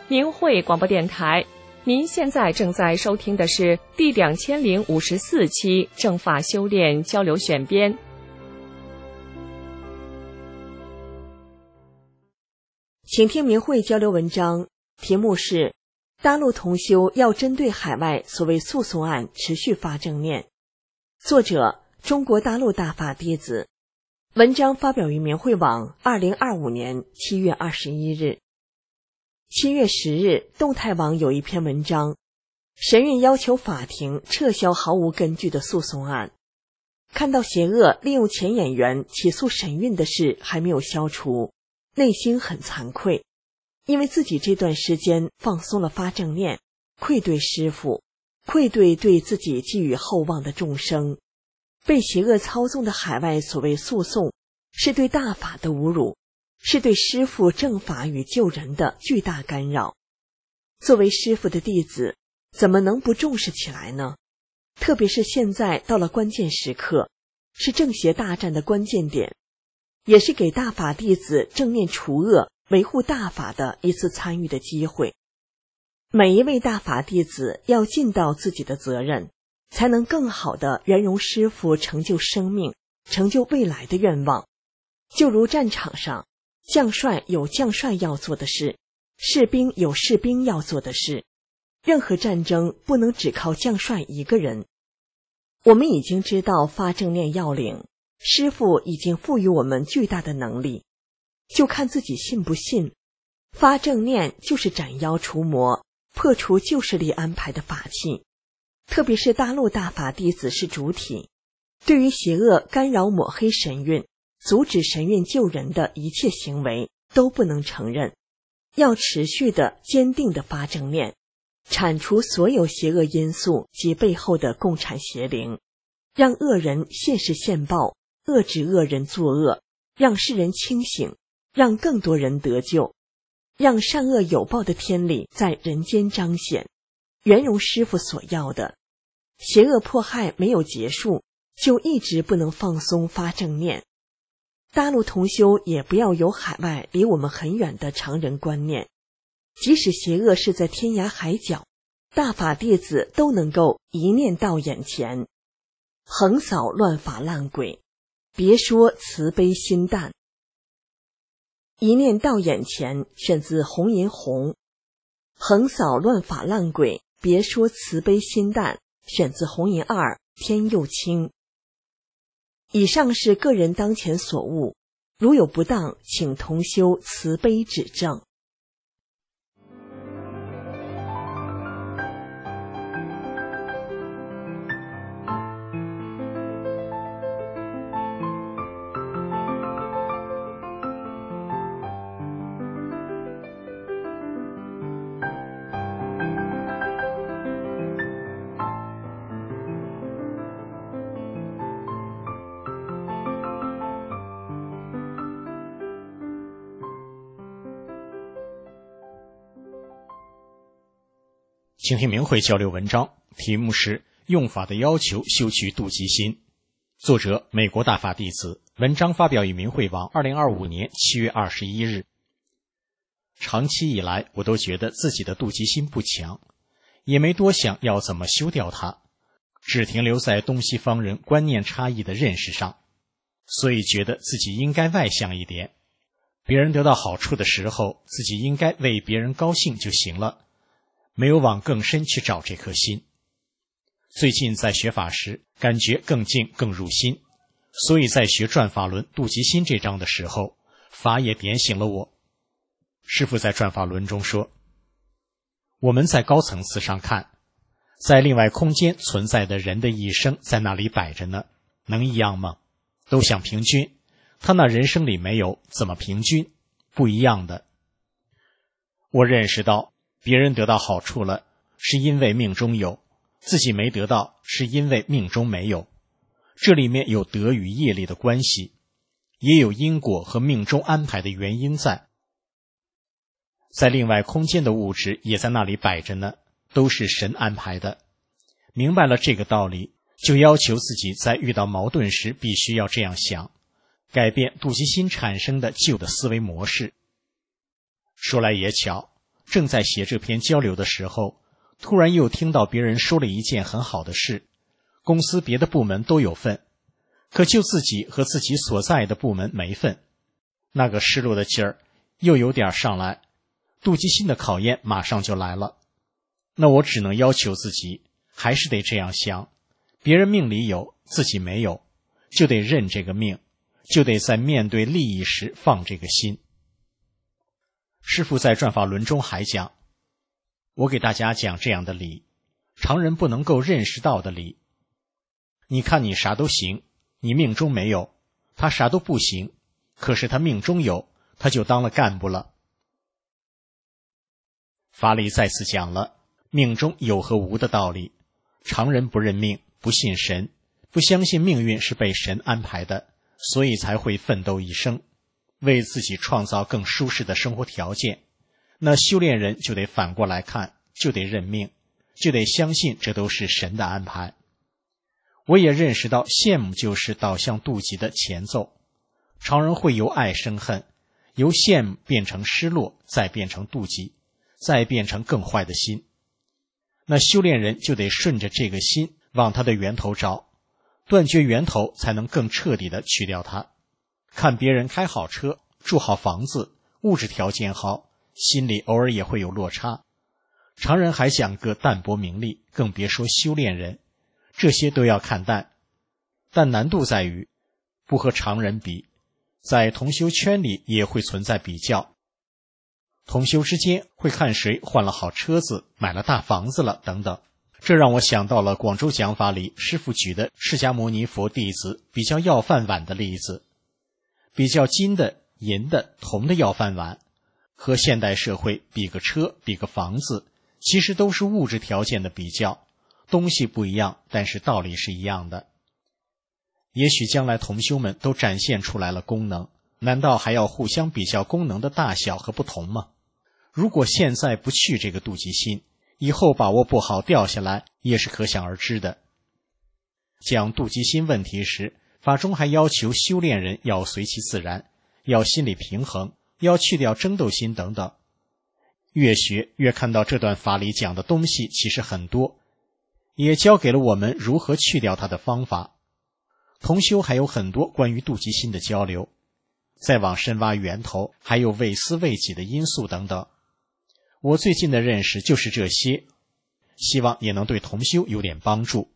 明慧广播电台。您现在正在收听的是第2054期正法修炼交流选编。 请听明慧交流文章，题目是大陆同修要针对海外所谓诉讼案持续发正念，作者中国大陆大法弟子。文章发表于明慧网2025年7月21日。7月10日，动态网有一篇文章，神韵要求法庭撤销毫无根据的诉讼案。看到邪恶利用前演员起诉神韵的事还没有消除，内心很惭愧，因为自己这段时间放松了发正念，愧对师父，愧对对自己寄予厚望的众生。被邪恶操纵的海外所谓诉讼，是对大法的侮辱，是对师父正法与救人的巨大干扰。作为师父的弟子，怎么能不重视起来呢？特别是现在到了关键时刻，是正邪大战的关键点，也是给大法弟子正面除恶、维护大法的一次参与的机会。每一位大法弟子要尽到自己的责任，才能更好地圆融师父成就生命、成就未来的愿望。就如战场上，将帅有将帅要做的事，士兵有士兵要做的事，任何战争不能只靠将帅一个人。我们已经知道发正念要领，师父已经赋予我们巨大的能力，就看自己信不信。发正念就是斩妖除魔、破除旧势力安排的法器，特别是大陆大法弟子是主体，对于邪恶干扰抹黑神韵、阻止神韵救人的一切行为都不能承认，要持续的坚定的发正念，铲除所有邪恶因素及背后的共产邪灵，让恶人现世现报，遏制恶人作恶，让世人清醒，让更多人得救，让善恶有报的天理在人间彰显，圆融师父所要的。邪恶迫害没有结束，就一直不能放松发正念。大陆同修也不要有海外离我们很远的常人观念，即使邪恶是在天涯海角，大法弟子都能够一念到眼前，横扫乱法烂鬼，别说慈悲心淡。一念到眼前选自红银红，横扫乱法烂鬼，别说慈悲心淡选自红银二，天又清。以上是个人当前所悟，如有不当，请同修慈悲指正。 请听明慧交流文章，题目是用法的要求修取妒忌心，作者美国大法弟子，文章发表于明慧网2025年7月21日。长期以来，我都觉得自己的妒忌心不强，也没多想要怎么修掉它，只停留在东西方人观念差异的认识上，所以觉得自己应该外向一点，别人得到好处的时候，自己应该为别人高兴就行了，没有往更深去找这颗心。最近在学法时，感觉更静更入心，所以在学转法轮妒忌心这章的时候，法也点醒了我。师父在转法轮中说，我们在高层次上看，在另外空间存在的人的一生在那里摆着呢，能一样吗？都想平均，他那人生里没有，怎么平均？不一样的。我认识到别人得到好处了，是因为命中有，自己没得到，是因为命中没有。这里面有德与业力的关系，也有因果和命中安排的原因在。在另外空间的物质也在那里摆着呢，都是神安排的。明白了这个道理，就要求自己在遇到矛盾时必须要这样想，改变妒忌心产生的旧的思维模式。说来也巧， 正在写这篇交流的时候，突然又听到别人说了一件很好的事，公司别的部门都有份，可就自己和自己所在的部门没份，那个失落的劲儿又有点上来，妒忌心的考验马上就来了。那我只能要求自己，还是得这样想，别人命里有，自己没有，就得认这个命，就得在面对利益时放这个心。师父在转法轮中还讲，我给大家讲这样的理，常人不能够认识到的理。你看你啥都行，你命中没有，他啥都不行，可是他命中有，他就当了干部了。法理再次讲了命中有和无的道理，常人不认命，不信神，不相信命运是被神安排的，所以才会奋斗一生，为自己创造更舒适的生活条件。那修炼人就得反过来看，就得认命，就得相信这都是神的安排。我也认识到羡慕就是导向妒忌的前奏，常人会由爱生恨，由羡慕变成失落，再变成妒忌，再变成更坏的心。那修炼人就得顺着这个心往它的源头找，断绝源头才能更彻底地去掉它。看别人开好车，住好房子，物质条件好，心里偶尔也会有落差。常人还想个淡泊名利，更别说修炼人，这些都要看淡。但难度在于不和常人比，在同修圈里也会存在比较，同修之间会看谁换了好车子，买了大房子了等等。这让我想到了广州讲法里师父举的释迦牟尼佛弟子比较要饭碗的例子。比较金的、银的、铜的要饭碗，和现代社会比个车、比个房子，其实都是物质条件的比较，东西不一样，但是道理是一样的。也许将来同修们都展现出来了功能，难道还要互相比较功能的大小和不同吗？如果现在不去这个妒忌心，以后把握不好掉下来也是可想而知的。讲妒忌心问题时，法中还要求修炼人要随其自然，要心理平衡，要去掉争斗心等等。越学越看到这段法里讲的东西其实很多，也教给了我们如何去掉它的方法。同修还有很多关于妒忌心的交流，再往深挖源头，还有为私为己的因素等等。我最近的认识就是这些，希望也能对同修有点帮助。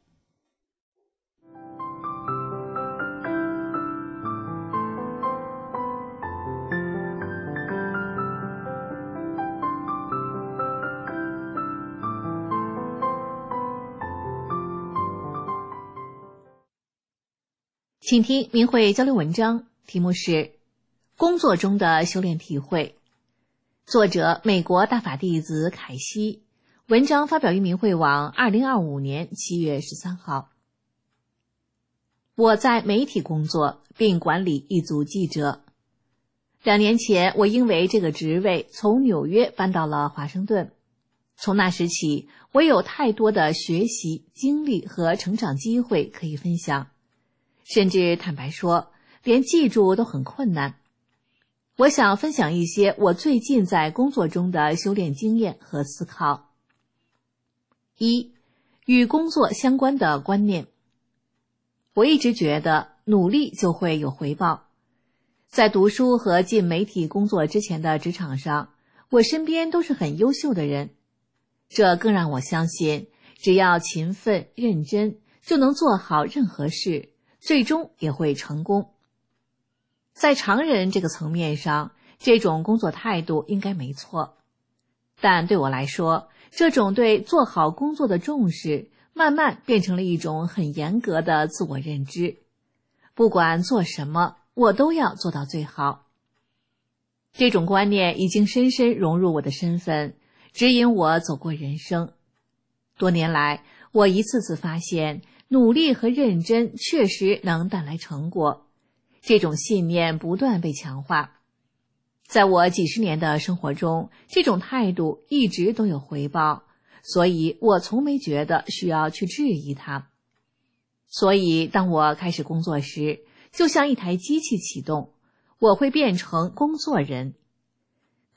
请听明慧交流文章，题目是《工作中的修炼体会》，作者美国大法弟子凯西，文章发表于明慧网2025年7月13号。我在媒体工作，并管理一组记者。2年前，我因为这个职位从纽约搬到了华盛顿。从那时起，我有太多的学习、经历和成长机会可以分享。甚至坦白说，连记住都很困难。我想分享一些我最近在工作中的修炼经验和思考。1. 与工作相关的观念。我一直觉得努力就会有回报。在读书和进媒体工作之前的职场上，我身边都是很优秀的人，这更让我相信，只要勤奋认真，就能做好任何事，最终也会成功。在常人这个层面上，这种工作态度应该没错。但对我来说，这种对做好工作的重视，慢慢变成了一种很严格的自我认知。不管做什么，我都要做到最好。这种观念已经深深融入我的身份，指引我走过人生。多年来，我一次次发现，努力和认真确实能带来成果，这种信念不断被强化。在我几十年的生活中，这种态度一直都有回报，所以我从没觉得需要去质疑它。所以当我开始工作时，就像一台机器启动，我会变成工作人。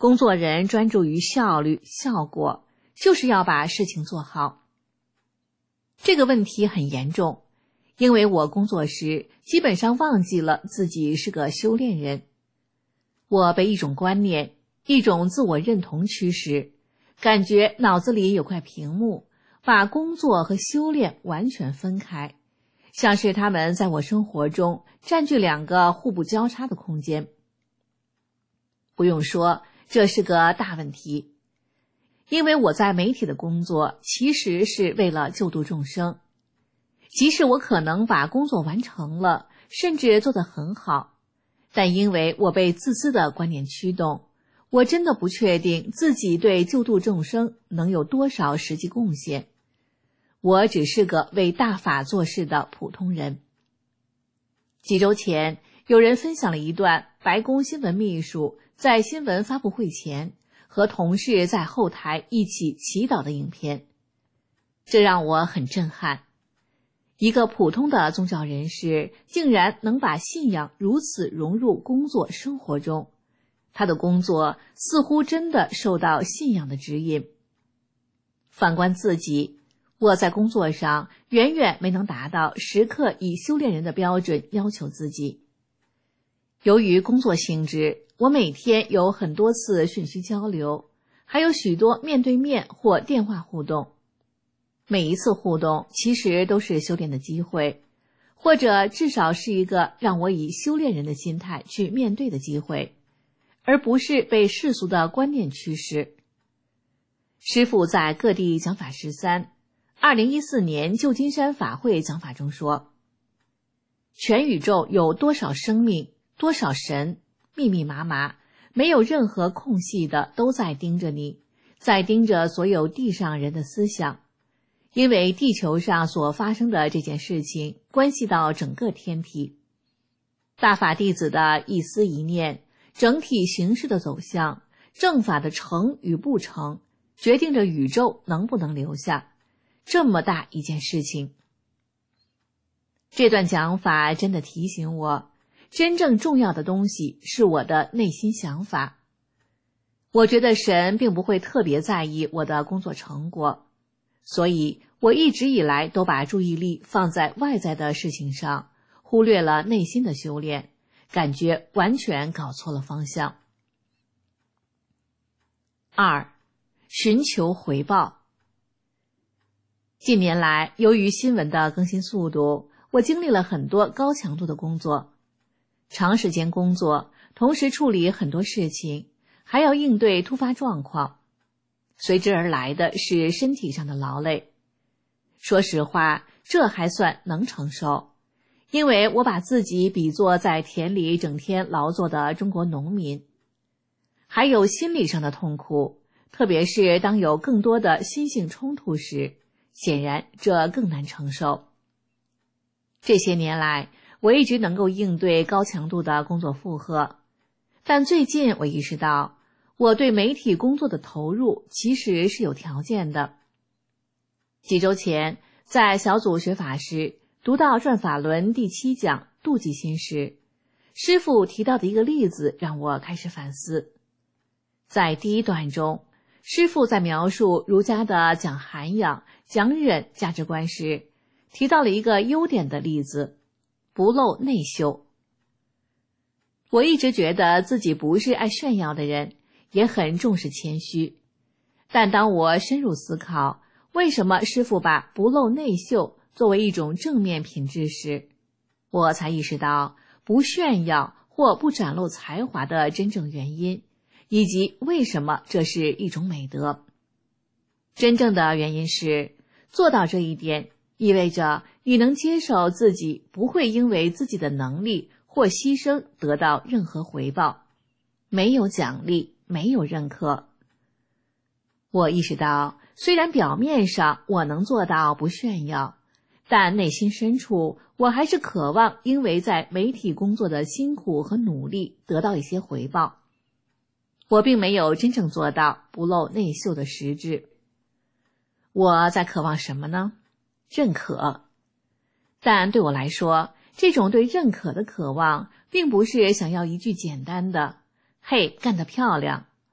工作人专注于效率、效果，就是要把事情做好。这个问题很严重，因为我工作时基本上忘记了自己是个修炼人。我被一种观念、一种自我认同驱使，感觉脑子里有块屏幕，把工作和修炼完全分开，像是他们在我生活中占据两个互不交叉的空间。不用说，这是个大问题，因为我在媒体的工作其实是为了救度众生。即使我可能把工作完成了，甚至做得很好，但因为我被自私的观念驱动，我真的不确定自己对救度众生能有多少实际贡献。我只是个为大法做事的普通人。几周前，有人分享了一段白宫新闻秘书在新闻发布会前和同事在后台一起祈祷的影片，这让我很震撼。一个普通的宗教人士竟然能把信仰如此融入工作生活中，他的工作似乎真的受到信仰的指引。反观自己，我在工作上远远没能达到时刻以修炼人的标准要求自己。由于工作性质，我每天有很多次讯息交流，还有许多面对面或电话互动。每一次互动其实都是修炼的机会，或者至少是一个让我以修炼人的心态去面对的机会，而不是被世俗的观念驱使。师父在各地讲法132014年旧金山法会讲法中说，全宇宙有多少生命，多少神，密密麻麻，没有任何空隙的都在盯着你，在盯着所有地上人的思想。因为地球上所发生的这件事情关系到整个天体，大法弟子的一思一念，整体形势的走向，正法的成与不成，决定着宇宙能不能留下这么大一件事情。这段讲法真的提醒我，真正重要的东西是我的内心想法。我觉得神并不会特别在意我的工作成果，所以我一直以来都把注意力放在外在的事情上，忽略了内心的修炼，感觉完全搞错了方向。2. 寻求回报。近年来，由于新闻的更新速度，我经历了很多高强度的工作，长时间工作，同时处理很多事情，还要应对突发状况，随之而来的是身体上的劳累。说实话，这还算能承受，因为我把自己比作在田里整天劳作的中国农民。还有心理上的痛苦，特别是当有更多的心性冲突时，显然这更难承受。这些年来，我一直能够应对高强度的工作负荷，但最近我意识到，我对媒体工作的投入其实是有条件的。几周前，在小组学法时，读到转法轮第7讲妒忌心时，师父提到的一个例子让我开始反思。在第1段中，师父在描述儒家的讲涵养、讲忍价值观时，提到了一个优点的例子，不露内秀。我一直觉得自己不是爱炫耀的人，也很重视谦虚，但当我深入思考为什么师父把不露内秀作为一种正面品质时，我才意识到不炫耀或不展露才华的真正原因，以及为什么这是一种美德。真正的原因是，做到这一点意味着你能接受自己不会因为自己的能力或牺牲得到任何回报，没有奖励，没有认可。我意识到，虽然表面上我能做到不炫耀，但内心深处我还是渴望因为在媒体工作的辛苦和努力得到一些回报。我并没有真正做到不露内秀的实质。我在渴望什么呢？认可。但对我来说，这种对认可的渴望并不是想要一句简单的“嘿，干得漂亮”，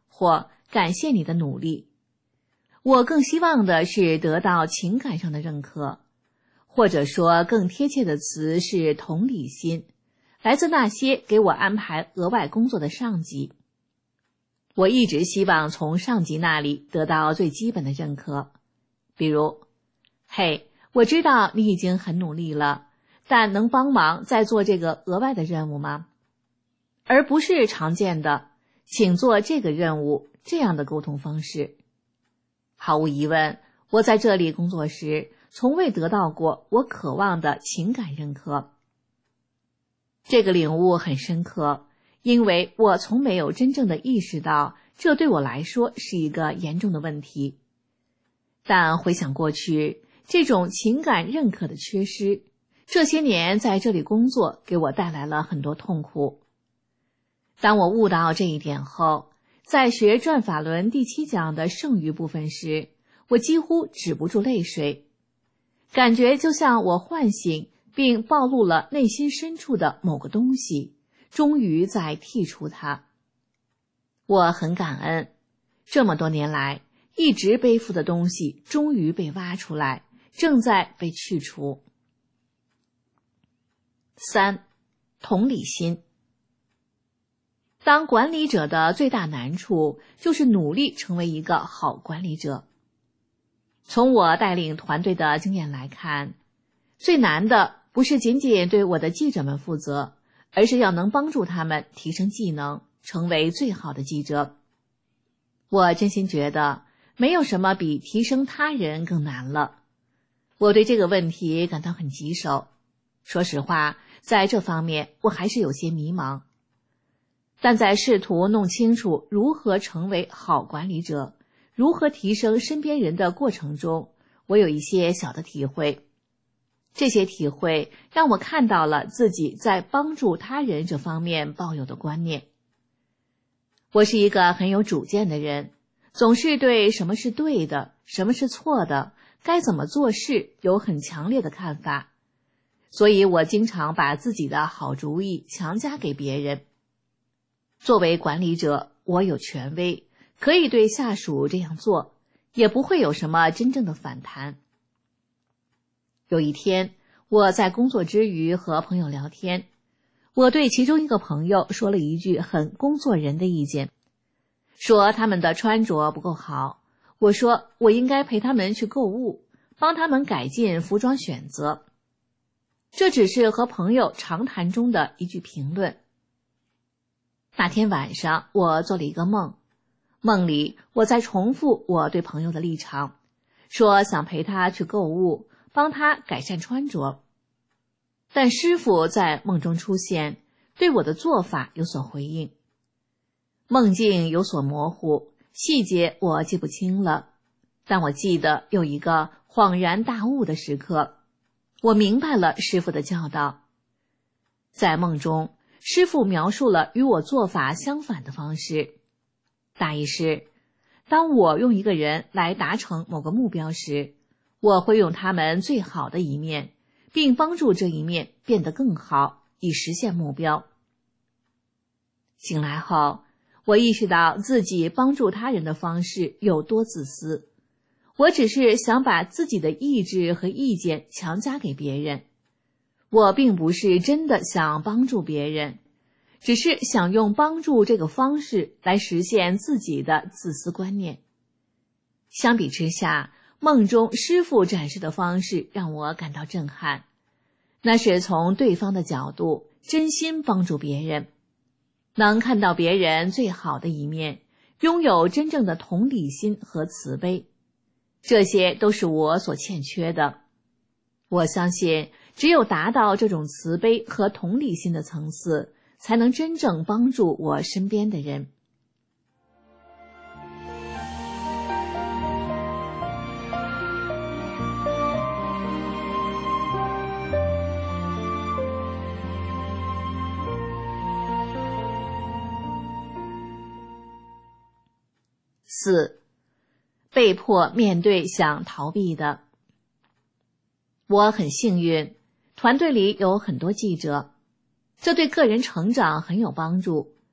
或感谢你的努力。我更希望的是得到情感上的认可，或者说更贴切的词是同理心，来自那些给我安排额外工作的上级。我一直希望从上级那里得到最基本的认可，比如，嘿，我知道你已经很努力了，但能帮忙再做这个额外的任务吗？而不是常见的请做这个任务这样的沟通方式。毫无疑问，我在这里工作时从未得到过我渴望的情感认可。这个领悟很深刻，因为我从没有真正的意识到这对我来说是一个严重的问题。但回想过去，这种情感认可的缺失，这些年在这里工作给我带来了很多痛苦。当我悟到这一点后，在学转法轮第7讲的剩余部分时，我几乎止不住泪水，感觉就像我唤醒并暴露了内心深处的某个东西，终于在剔除它。我很感恩，这么多年来一直背负的东西终于被挖出来，正在被去除。3. 同理心。当管理者的最大难处就是努力成为一个好管理者。从我带领团队的经验来看，最难的不是仅仅对我的记者们负责，而是要能帮助他们提升技能，成为最好的记者。我真心觉得没有什么比提升他人更难了。我对这个问题感到很棘手。说实话，在这方面我还是有些迷茫。但在试图弄清楚如何成为好管理者，如何提升身边人的过程中，我有一些小的体会。这些体会让我看到了自己在帮助他人这方面抱有的观念。我是一个很有主见的人，总是对什么是对的，什么是错的，该怎么做事有很强烈的看法，所以我经常把自己的好主意强加给别人。作为管理者，我有权威，可以对下属这样做，也不会有什么真正的反弹。有一天，我在工作之余和朋友聊天，我对其中一个朋友说了一句很工作人的意见，说他们的穿着不够好。我说我应该陪他们去购物，帮他们改进服装选择。这只是和朋友长谈中的一句评论。那天晚上，我做了一个梦，梦里我在重复我对朋友的立场，说想陪他去购物，帮他改善穿着。但师父在梦中出现，对我的做法有所回应。梦境有所模糊，细节我记不清了，但我记得有一个恍然大悟的时刻，我明白了师父的教导。在梦中，师父描述了与我做法相反的方式，大意是，当我用一个人来达成某个目标时，我会用他们最好的一面，并帮助这一面变得更好，以实现目标。醒来后，我意识到自己帮助他人的方式有多自私，我只是想把自己的意志和意见强加给别人。我并不是真的想帮助别人，只是想用帮助这个方式来实现自己的自私观念。相比之下，梦中师父展示的方式让我感到震撼，那是从对方的角度真心帮助别人，能看到别人最好的一面，拥有真正的同理心和慈悲，这些都是我所欠缺的。我相信只有达到这种慈悲和同理心的层次，才能真正帮助我身边的人。4. 被迫面对想逃避的。我很幸运，团队里有很多记者，这对个人成长很有帮助，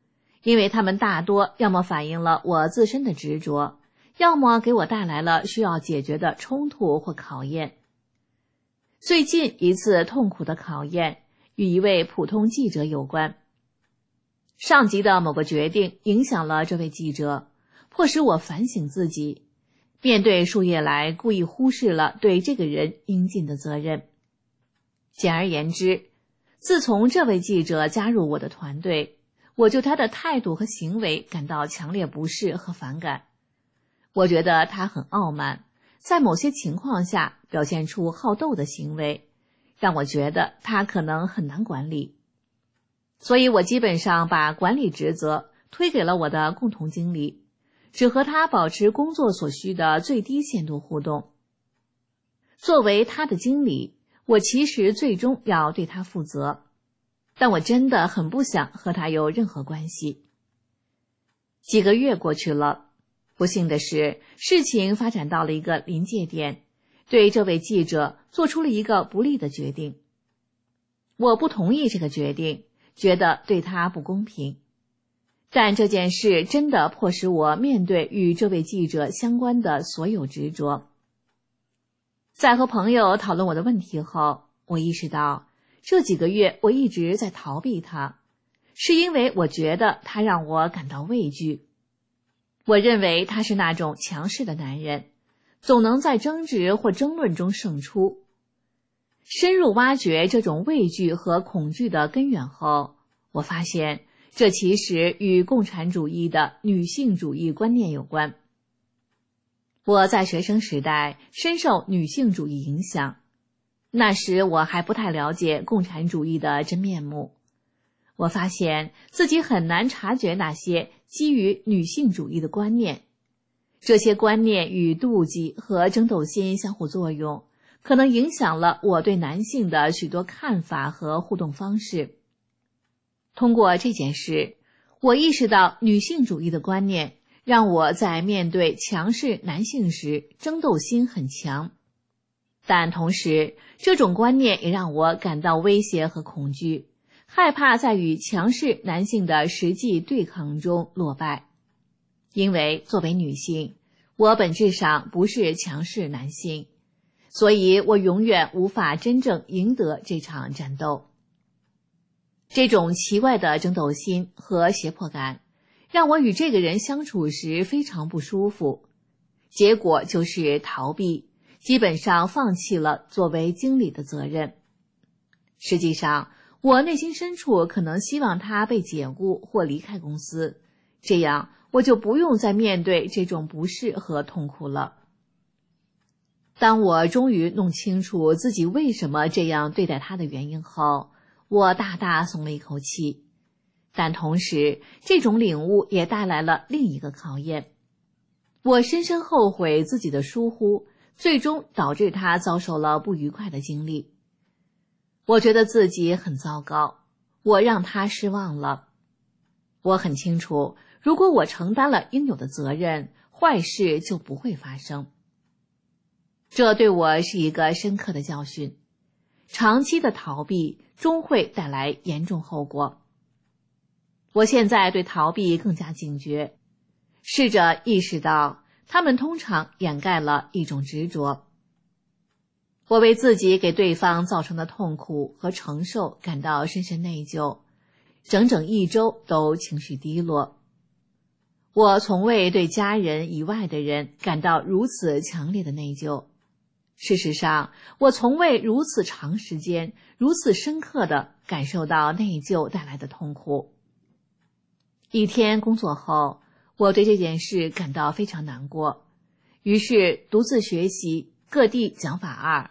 因为它们大多要么反映了我自身的执着，要么给我带来了需要解决的冲突或考验。最近一次痛苦的考验与一位普通记者有关。上级的某个决定影响了这位记者，迫使我反省自己，面对数月来故意忽视了对这个人应尽的责任。简而言之，自从这位记者加入我的团队，我就他的态度和行为感到强烈不适和反感。我觉得他很傲慢，在某些情况下表现出好斗的行为，让我觉得他可能很难管理。所以我基本上把管理职责推给了我的共同经理，只和他保持工作所需的最低限度互动。作为他的经理，我其实最终要对他负责，但我真的很不想和他有任何关系。几个月过去了，不幸的是，事情发展到了一个临界点，对这位记者做出了一个不利的决定。我不同意这个决定，觉得对他不公平。但这件事真的迫使我面对与这位记者相关的所有执着。在和朋友讨论我的问题后，我意识到这几个月我一直在逃避他，是因为我觉得他让我感到畏惧。我认为他是那种强势的男人，总能在争执或争论中胜出。深入挖掘这种畏惧和恐惧的根源后，我发现这其实与共产主义的女性主义观念有关。我在学生时代深受女性主义影响，那时我还不太了解共产主义的真面目。我发现自己很难察觉那些基于女性主义的观念，这些观念与妒忌和争斗心相互作用，可能影响了我对男性的许多看法和互动方式。通过这件事，我意识到女性主义的观念让我在面对强势男性时争斗心很强，但同时这种观念也让我感到威胁和恐惧，害怕在与强势男性的实际对抗中落败。因为作为女性，我本质上不是强势男性，所以我永远无法真正赢得这场战斗。这种奇怪的争斗心和胁迫感让我与这个人相处时非常不舒服，结果就是逃避，基本上放弃了作为经理的责任。实际上，我内心深处可能希望他被解雇或离开公司，这样我就不用再面对这种不适和痛苦了。当我终于弄清楚自己为什么这样对待他的原因后，我大大松了一口气。但同时，这种领悟也带来了另一个考验。我深深后悔自己的疏忽，最终导致他遭受了不愉快的经历。我觉得自己很糟糕，我让他失望了。我很清楚，如果我承担了应有的责任，坏事就不会发生。这对我是一个深刻的教训。长期的逃避终会带来严重后果。我现在对逃避更加警觉，试着意识到他们通常掩盖了一种执着。我为自己给对方造成的痛苦和承受感到深深内疚，整整1周都情绪低落。我从未对家人以外的人感到如此强烈的内疚。事实上，我从未如此长时间、如此深刻地感受到内疚带来的痛苦。一天工作后，我对这件事感到非常难过，于是独自学习各地讲法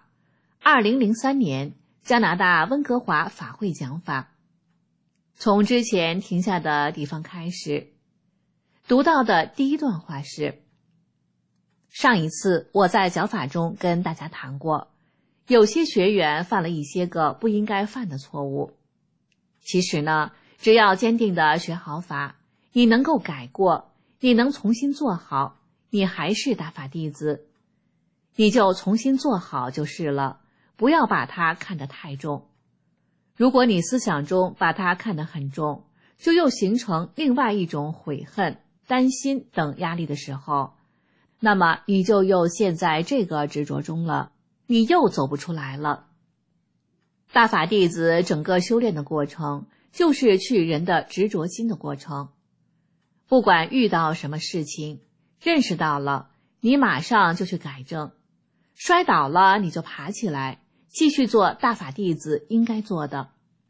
2003年加拿大温哥华法会讲法，从之前停下的地方开始。读到的第一段话是：上一次我在讲法中跟大家谈过，有些学员犯了一些个不应该犯的错误。其实呢，只要坚定地学好法，你能够改过，你能重新做好，你还是大法弟子，你就重新做好就是了，不要把它看得太重。如果你思想中把它看得很重， 就又形成另外一种悔恨、担心等压力的时候，那么你就又陷在这个执着中了，你又走不出来了。大法弟子整个修炼的过程，就是去人的执着心的过程。不管遇到什么事情，认识到了，你马上就去改正，摔倒了你就爬起来，继续做大法弟子应该做的。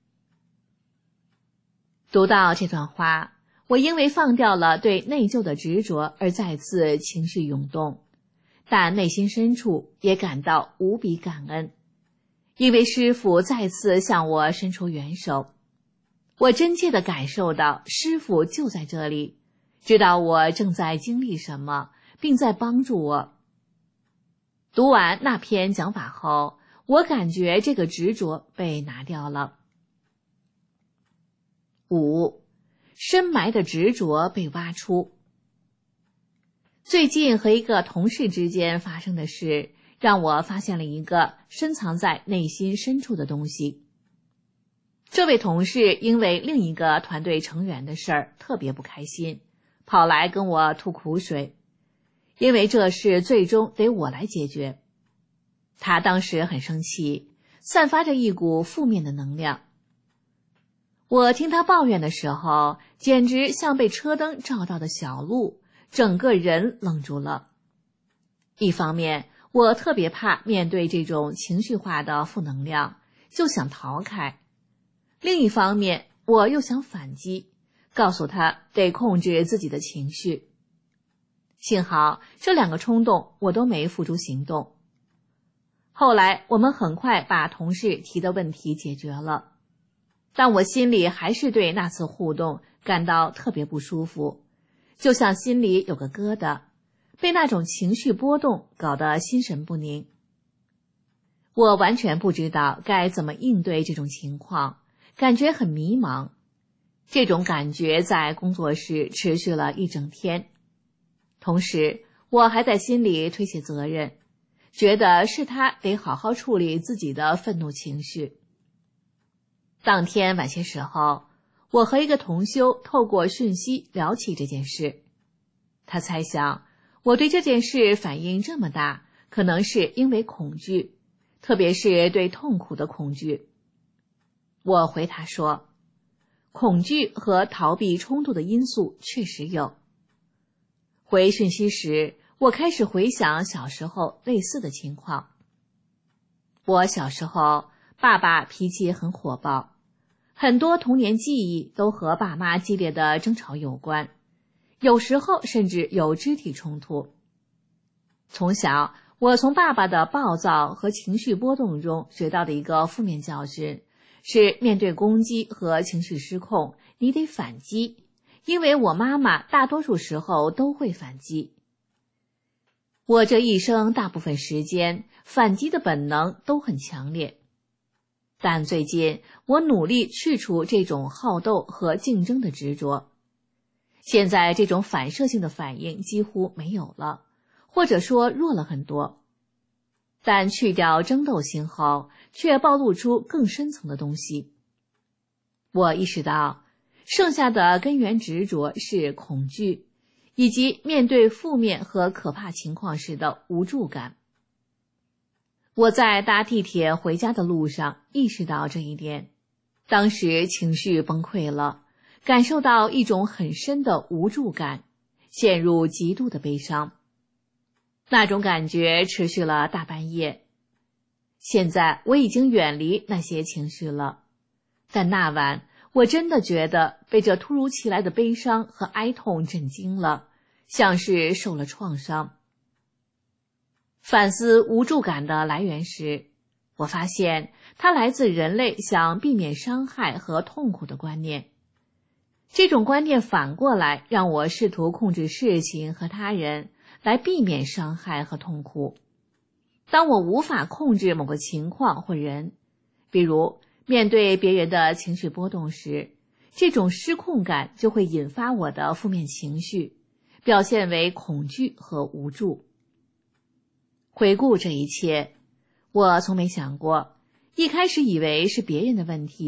读到这段话，我因为放掉了对内疚的执着而再次情绪涌动，但内心深处也感到无比感恩，因为师父再次向我伸出援手。我真切地感受到师父就在这里，知道我正在经历什么，并在帮助我。读完那篇讲法后，我感觉这个执着被拿掉了。5. 深埋的执着被挖出。最近和一个同事之间发生的事，让我发现了一个深藏在内心深处的东西。这位同事因为另一个团队成员的事儿特别不开心，跑来跟我吐苦水，因为这事最终得我来解决。他当时很生气，散发着一股负面的能量。我听他抱怨的时候，简直像被车灯照到的小鹿，整个人愣住了。一方面，我特别怕面对这种情绪化的负能量，就想逃开；另一方面，我又想反击，告诉他得控制自己的情绪。幸好这两个冲动我都没付诸行动。后来我们很快把同事提的问题解决了，但我心里还是对那次互动感到特别不舒服，就像心里有个疙瘩，被那种情绪波动搞得心神不宁。我完全不知道该怎么应对这种情况，感觉很迷茫。这种感觉在工作室持续了一整天。同时，我还在心里推卸责任，觉得是他得好好处理自己的愤怒情绪。当天晚些时候，我和一个同修透过讯息聊起这件事。他猜想我对这件事反应这么大，可能是因为恐惧，特别是对痛苦的恐惧。我回他说，恐惧和逃避冲突的因素确实有。回讯息时，我开始回想小时候类似的情况。我小时候，爸爸脾气很火爆，很多童年记忆都和爸妈激烈的争吵有关，有时候甚至有肢体冲突。从小，我从爸爸的暴躁和情绪波动中学到的一个负面教训是，面对攻击和情绪失控，你得反击，因为我妈妈大多数时候都会反击。我这一生大部分时间反击的本能都很强烈，但最近我努力去除这种好斗和竞争的执着，现在这种反射性的反应几乎没有了，或者说弱了很多。但去掉争斗心后，却暴露出更深层的东西。我意识到，剩下的根源执着是恐惧，以及面对负面和可怕情况时的无助感。我在搭地铁回家的路上意识到这一点，当时情绪崩溃了，感受到一种很深的无助感，陷入极度的悲伤。那种感觉持续了大半夜。现在我已经远离那些情绪了，但那晚我真的觉得被这突如其来的悲伤和哀痛震惊了，像是受了创伤。反思无助感的来源时，我发现它来自人类想避免伤害和痛苦的观念。这种观念反过来让我试图控制事情和他人，来避免伤害和痛苦。当我无法控制某个情况或人，比如面对别人的情绪波动时，这种失控感就会引发我的负面情绪，表现为恐惧和无助。回顾这一切，我从没想过，一开始以为是别人的问题，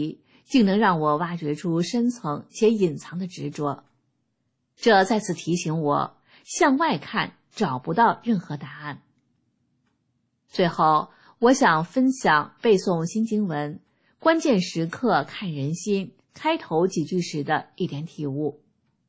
竟能让我挖掘出深层且隐藏的执着。这再次提醒我，向外看找不到任何答案。最后，我想分享背诵新经文关键时刻看人心开头几句时的一点体悟。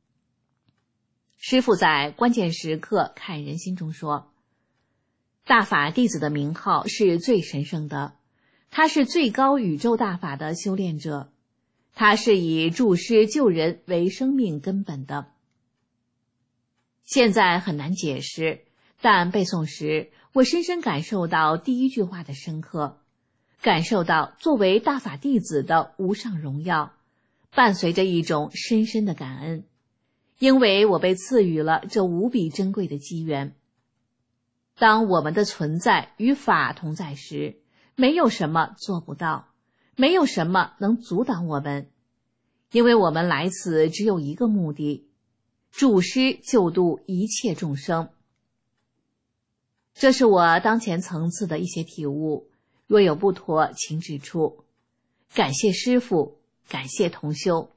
师父在关键时刻看人心中说，大法弟子的名号是最神圣的，他是最高宇宙大法的修炼者，他是以助师救人为生命根本的。现在很难解释，但背诵时我深深感受到第一句话的深刻，感受到作为大法弟子的无上荣耀，伴随着一种深深的感恩，因为我被赐予了这无比珍贵的机缘。当我们的存在与法同在时，没有什么做不到，没有什么能阻挡我们，因为我们来此只有一个目的，助师救度一切众生。这是我当前层次的一些体悟，若有不妥请指出。感谢师父，感谢同修。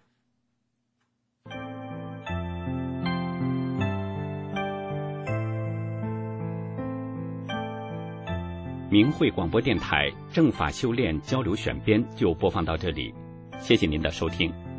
明慧广播电台正法修炼交流选编就播放到这里，谢谢您的收听。